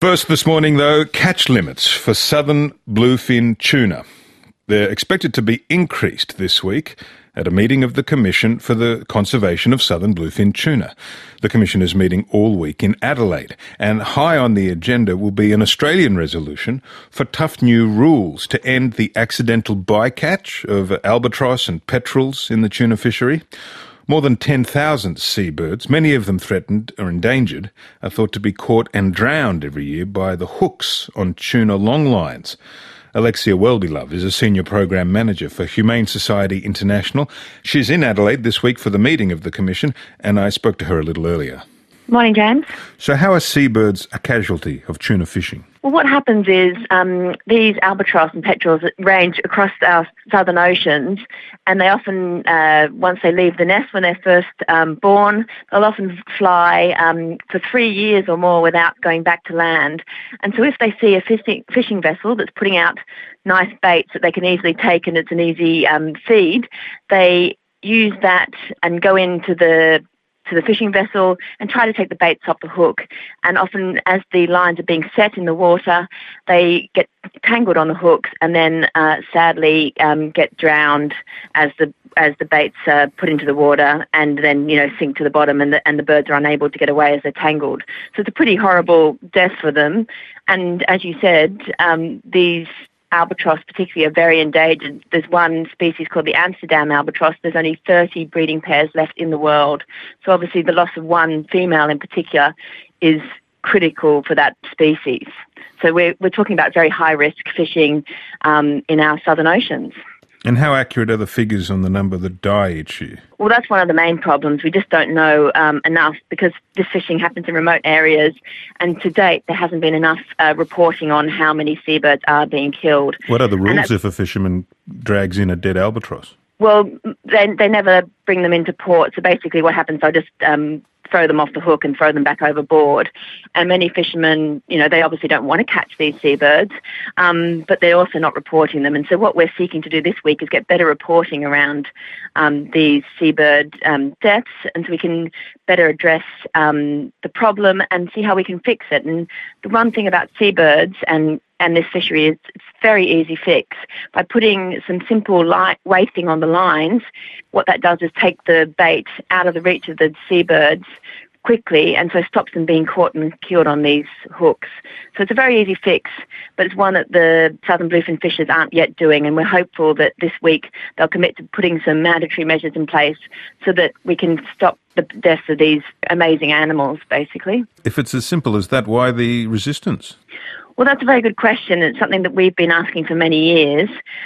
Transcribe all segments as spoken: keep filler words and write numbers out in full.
First this morning, though, catch limits for southern bluefin tuna. They're expected to be increased this week at a meeting of the Commission for the Conservation of Southern Bluefin Tuna. The Commission is meeting all week in Adelaide, and high on the agenda will be an Australian resolution for tough new rules to end the accidental bycatch of albatross and petrels in the tuna fishery. More than ten thousand seabirds, many of them threatened or endangered, are thought to be caught and drowned every year by the hooks on tuna longlines. Alexia Welbylove is a Senior Program Manager for Humane Society International. She's in Adelaide this week for the meeting of the Commission, and I spoke to her a little earlier. Morning, James. So how are seabirds a casualty of tuna fishing? Well, what happens is um, these albatross and petrels range across our southern oceans, and they often, uh, once they leave the nest when they're first um, born, they'll often fly um, for three years or more without going back to land. And so if they see a fishing, fishing vessel that's putting out nice baits that they can easily take and it's an easy um, feed, they use that and go into the to the fishing vessel and try to take the baits off the hook. And often as the lines are being set in the water, they get tangled on the hooks and then uh, sadly um, get drowned as the as the baits are put into the water and then, you know, sink to the bottom, and the, and the birds are unable to get away as they're tangled. So it's a pretty horrible death for them. And as you said, um, these albatross particularly are very endangered. There's one species called the Amsterdam albatross. There's only thirty breeding pairs left in the world. So obviously the loss of one female in particular is critical for that species. So we're, we're talking about very high-risk fishing um, in our southern oceans. And how accurate are the figures on the number that die each year? Well, that's one of the main problems. We just don't know um, enough because this fishing happens in remote areas, and to date there hasn't been enough uh, reporting on how many seabirds are being killed. What are the rules if a fisherman drags in a dead albatross? Well, they, they never bring them into port. So basically what happens, they'll just um, throw them off the hook and throw them back overboard. And many fishermen, you know, they obviously don't want to catch these seabirds, um, but they're also not reporting them. And so what we're seeking to do this week is get better reporting around um, these seabird um, deaths, and so we can better address um, the problem and see how we can fix it. And the one thing about seabirds and and this fishery is it's very easy fix. By putting some simple light weighting on the lines, what that does is take the bait out of the reach of the seabirds quickly, and so stops them being caught and killed on these hooks. So it's a very easy fix, but it's one that the southern bluefin fishers aren't yet doing, and we're hopeful that this week they'll commit to putting some mandatory measures in place so that we can stop the deaths of these amazing animals, basically. If it's as simple as that, why the resistance? Well, that's a very good question. It's something that we've been asking for many years.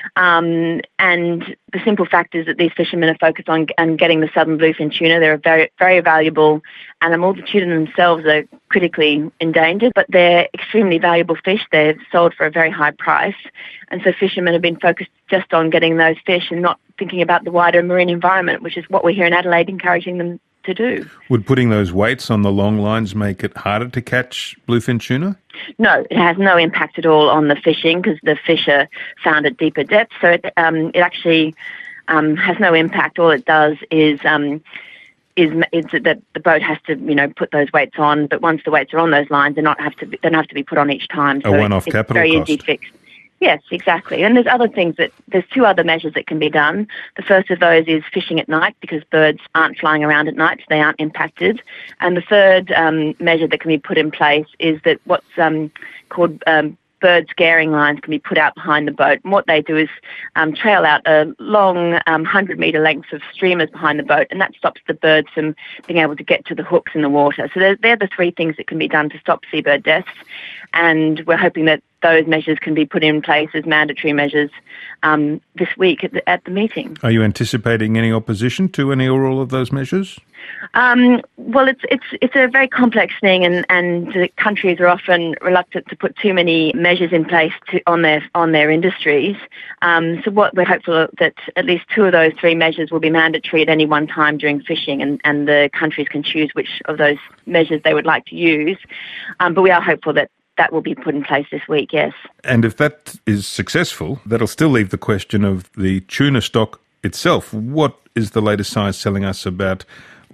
Um, and the simple fact is that these fishermen are focused on, on getting the southern bluefin tuna. They're a very, very valuable animal. The tuna themselves are critically endangered, but they're extremely valuable fish. They're sold for a very high price. And so fishermen have been focused just on getting those fish and not thinking about the wider marine environment, which is what we're here in Adelaide encouraging them to do. Would putting those weights on the long lines make it harder to catch bluefin tuna? No, it has no impact at all on the fishing because the fish are found at deeper depths. So it, um, it actually um, has no impact. All it does is um, is is that the boat has to, you know, put those weights on. But once the weights are on those lines, they not have to be, they don't have to be put on each time. So a one-off it's capital very cost. Easy fix. Yes, exactly. And there's other things that, there's two other measures that can be done. The first of those is fishing at night because birds aren't flying around at night, so they aren't impacted. And the third um, measure that can be put in place is that what's um, called um, bird scaring lines can be put out behind the boat. And what they do is um, trail out a long um, one hundred metre lengths of streamers behind the boat, and that stops the birds from being able to get to the hooks in the water. So they're, they're the three things that can be done to stop seabird deaths. And we're hoping that those measures can be put in place as mandatory measures um, this week at the, at the meeting. Are you anticipating any opposition to any or all of those measures? Um, well, it's it's it's a very complex thing, and, and the countries are often reluctant to put too many measures in place to, on their on their industries. Um, so what we're hopeful that at least two of those three measures will be mandatory at any one time during fishing, and, and the countries can choose which of those measures they would like to use. Um, but we are hopeful that that will be put in place this week, yes. And if that is successful, that'll still leave the question of the tuna stock itself. What is the latest science telling us about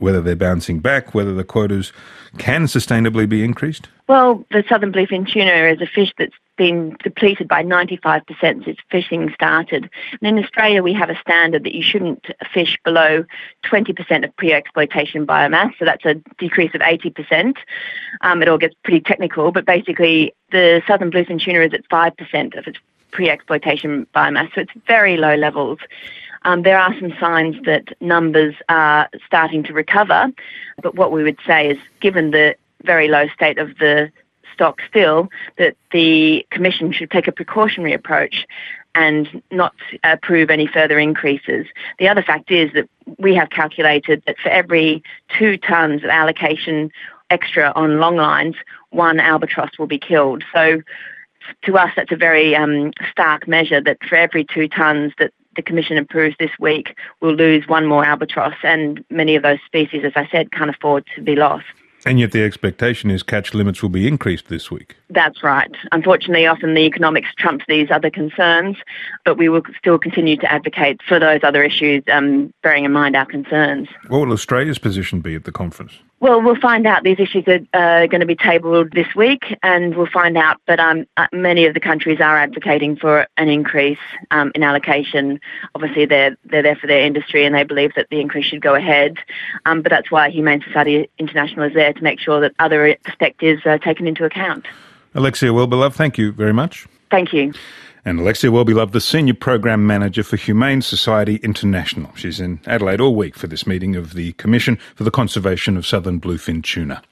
whether they're bouncing back, whether the quotas can sustainably be increased? Well, the southern bluefin tuna is a fish that's been depleted by ninety-five percent since fishing started. And in Australia, we have a standard that you shouldn't fish below twenty percent of pre-exploitation biomass, so that's a decrease of eighty percent. Um, it all gets pretty technical, but basically the southern bluefin tuna is at five percent of its pre-exploitation biomass, so it's very low levels. Um, there are some signs that numbers are starting to recover, but what we would say is, given the very low state of the stock still, that the Commission should take a precautionary approach and not approve any further increases. The other fact is that we have calculated that for every two tonnes of allocation extra on longlines, one albatross will be killed. So to us, that's a very um, stark measure, that for every two tonnes that the Commission approves this week, we'll lose one more albatross, and many of those species, as I said, can't afford to be lost. And yet the expectation is catch limits will be increased this week. That's right. Unfortunately, often the economics trumps these other concerns, but we will still continue to advocate for those other issues, um, bearing in mind our concerns. What will Australia's position be at the conference? Well, we'll find out. These issues are uh, going to be tabled this week, and we'll find out. But um, uh, many of the countries are advocating for an increase um, in allocation. Obviously, they're they're there for their industry, and they believe that the increase should go ahead. Um, but that's why Humane Society International is there, to make sure that other perspectives are taken into account. Alexia Wellbeloved, thank you very much. Thank you. And Alexia Wellbeloved, the Senior Program Manager for Humane Society International. She's in Adelaide all week for this meeting of the Commission for the Conservation of Southern Bluefin Tuna.